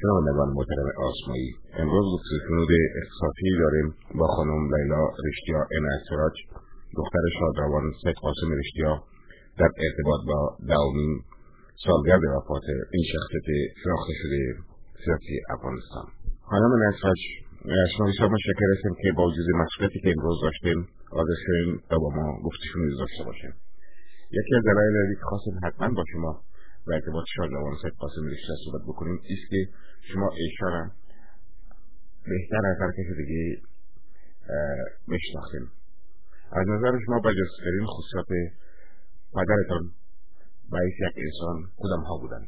شنوندگان محترم آسمایی، امروز گفتگوی اختصاصی داریم با خانم لیلا رشتیا انعطراج، دختر شادروان سید قاسم رشتیا، در ارتباط با 10مین سالگرد وفات این شخصیت شناخته شده سیاسی افغانستان. خانم انعطراج، شما بسیار متشکر هستیم که با وجود مسئولیتی که امروز داشتیم حاضر شدیم و با ما گفتگو داشته باشیم. یکی از دلایلی که خواستیم حتما با شما و ارتباط شادروان سید قاسم رشتیا صحبت بکنیم است که شما ایشان بهتر از هر کسی دیگه میشناختیم. از نظر شما برجسته‌ترین خصوصیات پدرتان باعث یک انسان کدام ها بودند؟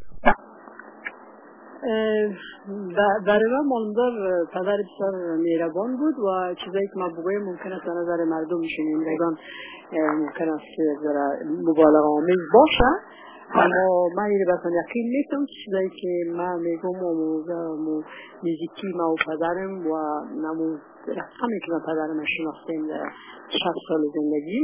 برای من ماندار پدر بسیار مهربان بود و چیزایی که من بگویم ممکن است از نظر مردم شنوندگان ممکن است مبالغه آمیز باشه، اما من این بسیار یقین میتونم چیزایی که من میگم و نزدیکی ما و پدرم و نمو رقمی که من پدرم شناختیم در 60 سال زندگی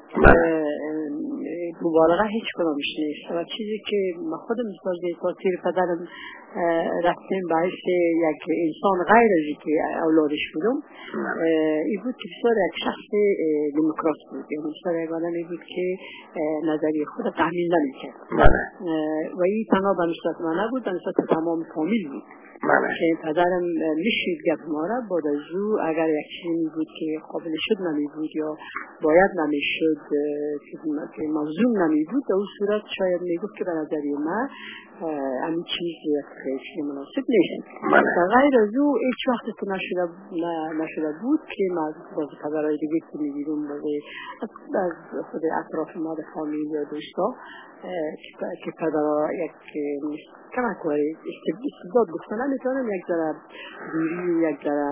مبالغه هیچ کدامش نیست و چیزی که من خودم از تاثیر پدرم رفتیم باعث یک انسان غیر از که اولادش بودم این بود که بسیار یک شخص دموکرات بود، یعنی بسیار یک آدمی بود که نظریه خود تحمیل نمی‌کرد و این تنها به نسبت من نبود، به نسبت تمام فامیل بود که پدرم میشید گفت ما را بعد از او اگر یک چیزی بود که قابل شد نمی بود یا باید نمی شد که موضوع نمی بود در اون صورت شاید می گفت که به نظری من همین چیز خیلی مناسب نیست. غیر از او هیچ وقت که نشده بود که من باز پدرهای دیگه که میگیرم از خود اطراف ما در فامیل یا دوستا که پدرها یک کمک واری استبداد بکنن نمیتونم یک ذره دوری یک ذره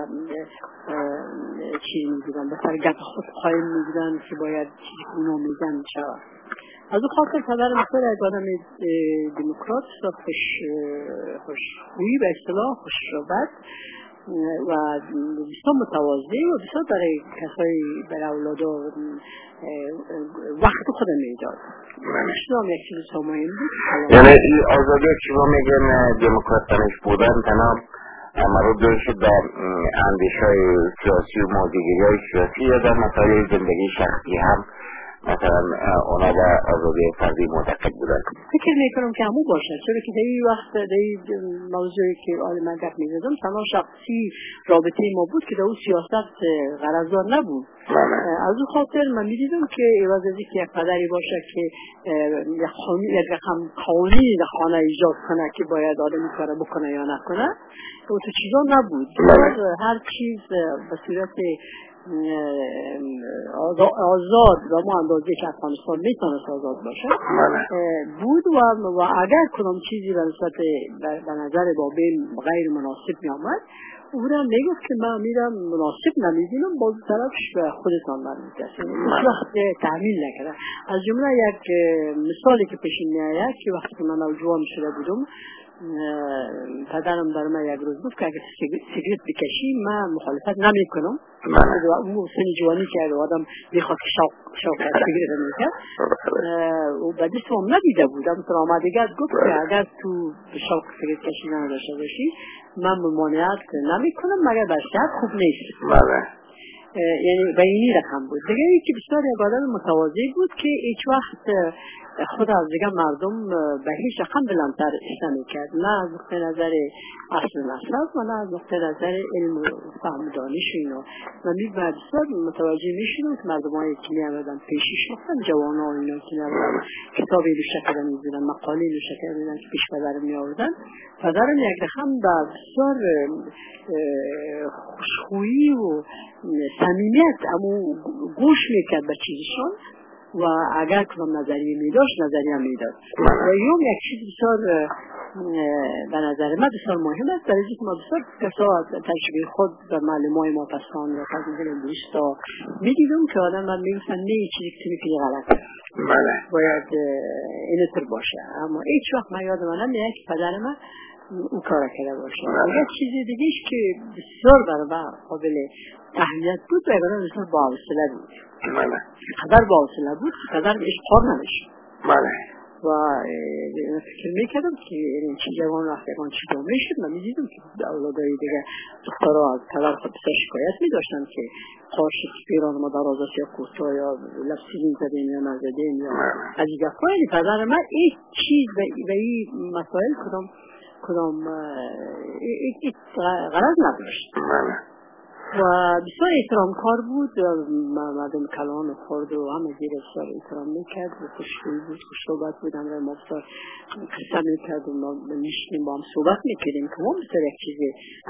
چیزی میگیدن به سر گپ خود قایم میگیدن که باید چیزی که اونا میگن شود. از اون خاطر پدرم بسیار یک آدم دموکرات خوشخویی به اصطلاح خوش‌صحبت و بسیار متواضع و بسیار برای کسایی برای اولادا وقت خودم میداد. شما یک چیز بسیار مهم بود. یعنی این آزادی که شما میگن دموکرات تنش بودن تنها مربوط شد به اندیشه‌های سیاسی و موضوعی‌های سیاسی یا در مسائل زندگی شخصی هم مثلا اونا به آزادی فردی معتقد بودن؟ فکر میکنم که همون باشه، چرا که در این وقت در این موضوعی که آل من گفت میزدم تنها شخصی رابطه ما بود که در اون سیاست غرضدار نبود. از اون خاطر من میدیدم که عوض از اینکه یک پدری باشه که یک رقم قانونی در خانه ایجاد کنه که باید آدمی کار بکنه یا نکنه تو چیزا نبود. هر چیز به صورت آزاد و ما اندازه که افغانستان میتونست آزاد باشه بود و اگر کنم چیزی به نسبت به نظر بابین غیر مناسب می آمد او را میگفت که من میرم مناسب نمیدونم باز طرفش به خودتان نمیدونم هیچ وقت تحمیل نکرده. از جمله یک مثالی که پیش میآید که وقتی که من نوجوان شده بودم پدرم در من یک روز گفت که اگر سیگرت بکشی من مخالفت نمی کنم و اون سن جوانی که آدم میخواد که شوق سیگرت نمیکرد و بعد هم ندیده بودم تو آمدگرد گفت که اگر تو شوق سیگرت کشی نداشته باشی من ممانعت نمی کنم مگر به صحت خوب نیست. یعنی به اینی رقم بود. دیگه ای که بسیار یک آدم متواضع بود که هیچ وقت خود از دیگه مردم به هیچ رقم بلندتر استمی کرد، نه از نقطه نظر اصل مطلب و نه از نقطه نظر علم و فهم دانش اینو. من بسیار متوجه میشدم که مردم هایی که میامدن پیشش مثلا جوان ها اینا که میامدن کتابی نوشته کردن میزدن مقاله نوشته کردن میزدن که پیش پدرم میآوردن پدرم یک رقم بسیار خوشخویی و صمیمیت اما گوش میکرد به چیزشون و اگر کنم نظریه میداشت نظریه میداد و یوم یک چیز بسیار به نظر من بسیار مهم است در اینکه ما بسیار کسا تجربه خود به معلمای ما پسان یا تجربه دوستا میدیدم که آدم من میگفتن نه چیزی که میکنی غلطه باید اینطور باشه، اما هیچ وقت من یادم نمیاد که پدر من او کار کرده باشه. یک چیز دیگه ایش که بسیار برای قابل اهمیت بود و اگر بسیار با حوصله بود قدر با حوصله بود که قدر بهش کار نمیشه و فکر میکردم که این چی جوان رفتگان چی جامعه شد. من میدیدم که اولادایی دیگه دخترها از پدر خود بسیار شکایت میداشتن که قارش پیران ما در آزاسی یا کوستا یا لبسیلین زدیم یا نزدیم یا از این گفت کنید. پدر من این چیز و این مسائل کدام غرض نداشت و بسیار احترامکار بود. مردم کلان خورد و همه گیر بسیار احترام میکرد و خوشگوی بود، خوش صحبت بود. همراه ما بسیار قصه میکرد و ما میشنیم با هم صحبت میکردیم که ما بسیار یک چیزی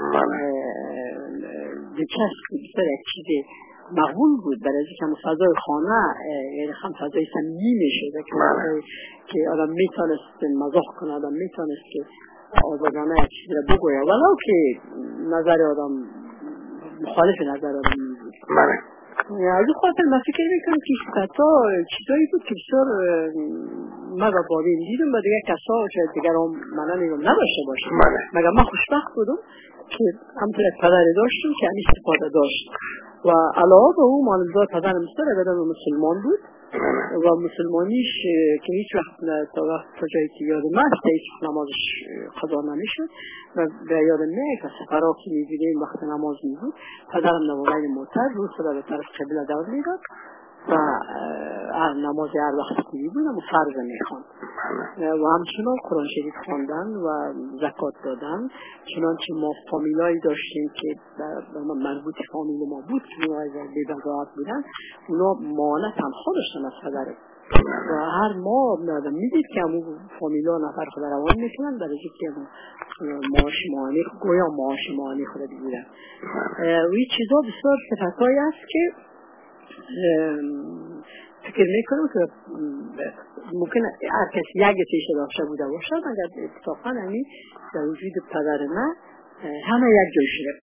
دلچسب بود، بسیار یک چیزی مقبول بود برای از که فضای خانه یعنی هم فضای صمیمی میشد که آدم میتونست مزاح کنه، آدم میتونست که آزادانه یک چیزی را بگوید ولو که نظر آدم مخالف نظر آدم میبود. از این خاطر من فکر میکنم که حتی چیزایی بود که بسیار من را بابین دیدم و دیگر کسا شاید دیگر هم من میگم نداشته باشم. مگر من خوشبخت بودم که همطور یک پدری داشتیم که همین استفاده داشت و علاوه به اون مانزدار پدرم بسیار ابدا مسلمان بود و مسلمانیش که هیچ وقت تا وقت تا جایی که یادم است هیچ نمازش قضا نمیشد و به یادم میاد که سفرها که میبیدیم وقت نماز میبود پدرم نمازین موتر روز را به طرف قبله دور میداد و نماز هر وقت که میبودم و فرض میخواند و همچنان قرآن شریف خواندن و زکات دادن. چنانچه ما فامیلایی داشتیم که مربوط فامیل ما بود که اونا بی‌بضاعت بودن، اونا مانع تنخواه داشتن از پدر و هر ماه میدید که همون فامیلا نفر خود روان میکنن برای که معاش ماهانه گویا معاش ماهانه خود بگیرن و این چیزا بسیار صفتایی است که فکر میکنم که ممکن هر کسی یک چیزی داشته بوده باشد مگر اتفاقا همین در وجود پدر من همه یک جای شده.